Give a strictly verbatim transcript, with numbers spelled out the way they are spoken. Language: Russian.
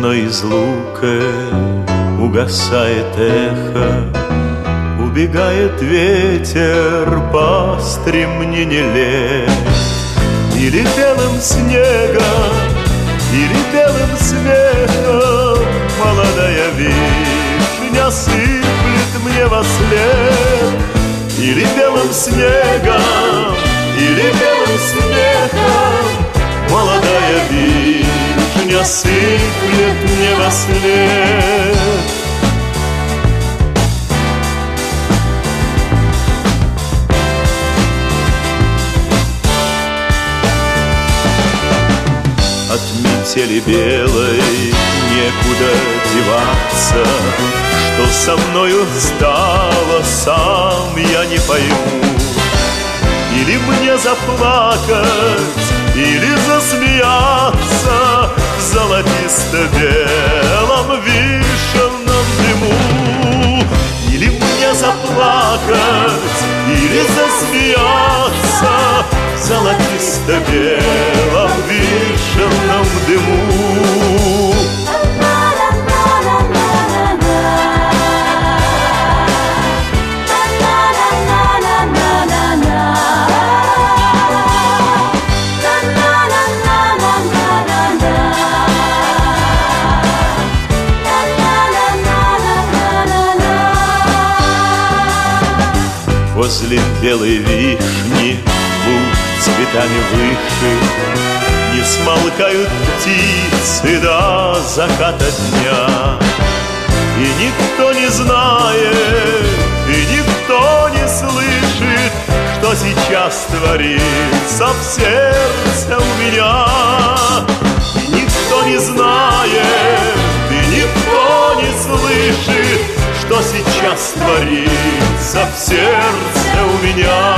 одной из лука угасает эхо, убегает ветер по стремнине лет. Или белым снегом, или белым смехом молодая вишня сыплет мне во след. Или белым снегом, или белым смехом молодая вишня сыплет мне во след. От метели белой некуда деваться, что со мною стало, сам я не пойму. Или мне заплакать, или засмеяться в золотисто-белом вишенном дыму. Или мне заплакать, или засмеяться в золотисто-белом вишенном дыму. Возле белой вишни, луг цветами выше, не смолкают птицы до заката дня. И никто не знает, и никто не слышит, что сейчас творится в сердце у меня. И никто не знает, и никто не слышит, что сейчас творится в сердце у меня.